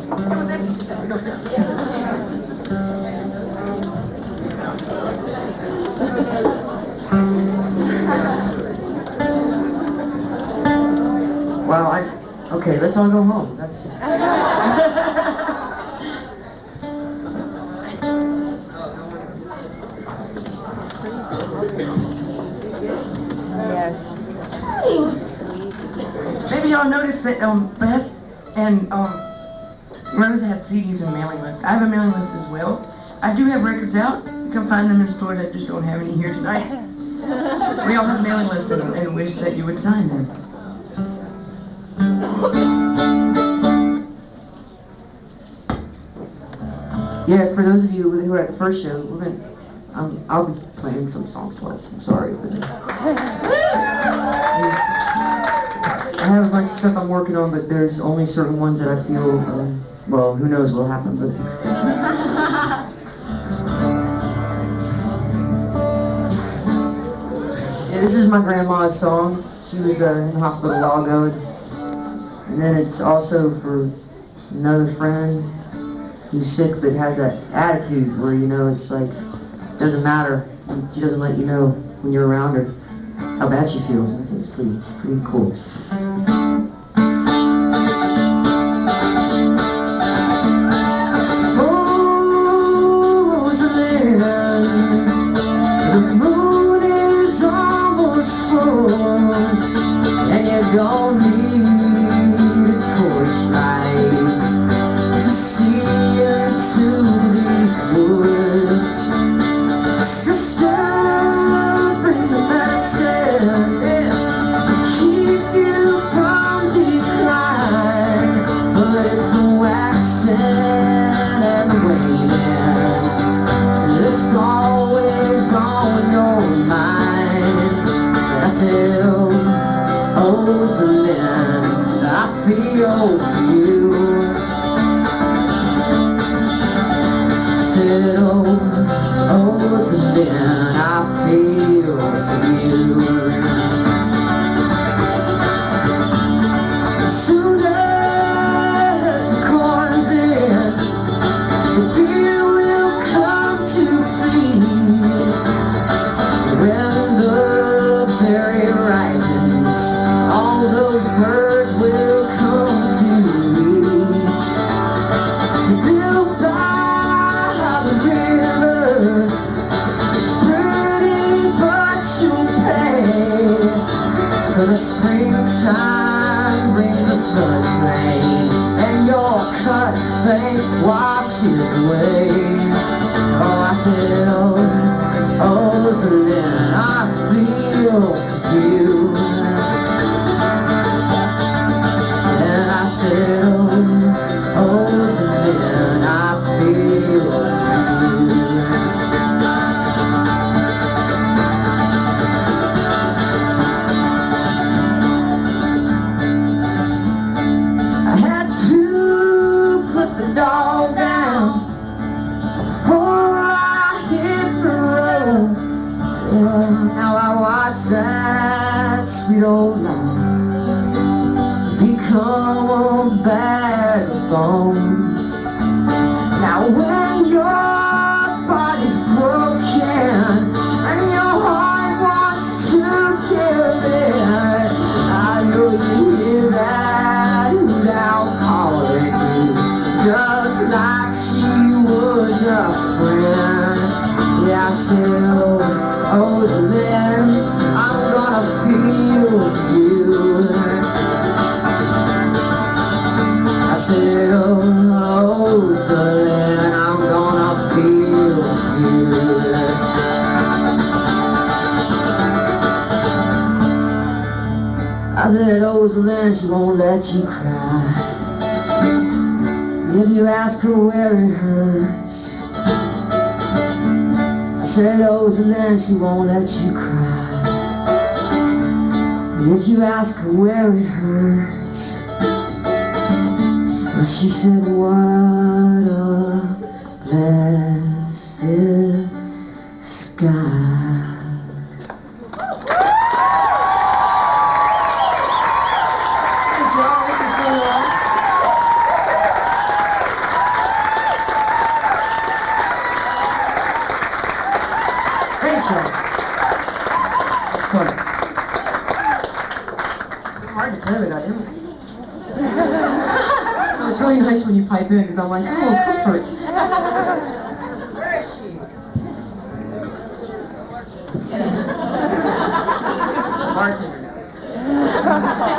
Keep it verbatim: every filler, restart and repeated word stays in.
It was empty. It was empty. Well, I... Okay, let's all go home. That's... Maybe y'all noticed that um, Beth and um, Rose have C Ds and mailing list. I have a mailing list as well. I do have records out. You can find them in stores. I just don't have any here tonight. We all have a mailing list and, and wish that you would sign them. Yeah, for those of you who were at the first show, we're gonna, um, I'll be playing some songs twice. I'm sorry, but I have a bunch of stuff I'm working on, but there's only certain ones that I feel, um, well, who knows what'll happen, but... Yeah, this is my grandma's song. She was uh, in the hospital a while ago. And then it's also for another friend who's sick but has that attitude where, you know, it's like, it doesn't matter. She doesn't let you know when you're around her how bad she feels. And I think it's pretty, pretty cool. Don't need torchlights to see into these woods. Sister, bring the medicine, yeah, to keep you from decline. But it's the waxing and waiting that's always on your mind. And I said, oh, Rosalind, I feel for you. I said, oh, Rosalind, I feel for you. As soon as the corn's in, the deer will come to feed. When the berry ripens, all those birds will come to eat. Built by the river, it's pretty but you'll pay. Cause the springtime brings a floodplain, and your cut bank washes away. Oh, I said, oh, oh, Rosalind, I feel for you. Oh, Rosalind, I feel for you. I had to put the dog down before I hit the road. Yeah, now I watch that sweet old life become a bag of bones. Now when your body's broken and your heart wants to give in, I know you hear that hoot owl calling you, just like she was your friend. Yeah, I said, oh, Rosalind, I'm gonna feel you. I said, oh, Rosalind, I'm gonna feel you. I said, Rosalind, she won't let you cry. If you ask her where it hurts, I said, Rosalind, she won't let you cry. If you ask her where it hurts, well, she said, what a blessed sky. Thanks, y'all. This is so long. song. It's fun. It's so hard to play without him. So it's really nice when you pipe in, because I'm like, oh, comfort. Where is she? Bartender now.